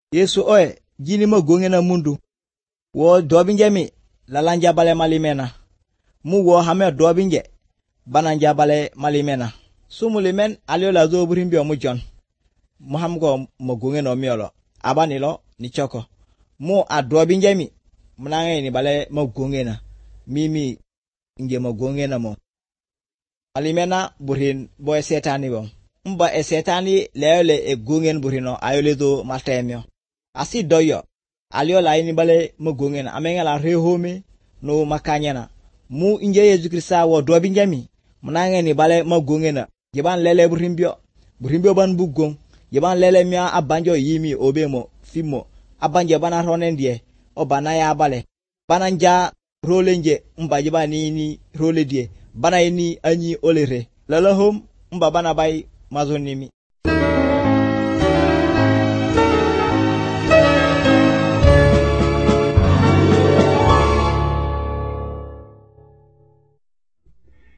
Yesu oe jini ma gonge na mundu wo dobinje lalanja bale malimena mu wo hame dobinje bananja bale malimena sumuli men alio la zo burimbi mu jon mu ham go ma gonge no miolo abani lo ni choko mu adobinje munange ni bale ma gonge na mimi nge ma gonge na mo malimena burin boy setani bo mba e setani leole e gongen burino ayole do maltemio asi doyo alio la ini bale ma gonge na amenga la rehome no makanyana mu inje Yesu Krista wo dobinje munange ni bale ma gonge na jiban lele burimbio ban bugong jiban lele mia abanjo yimi obemo fimo abanje bana ronendie o bana ya bale bananja rolenje mba jibani ni role die bana ini anyi olere lala hom mba bana bay mazonimi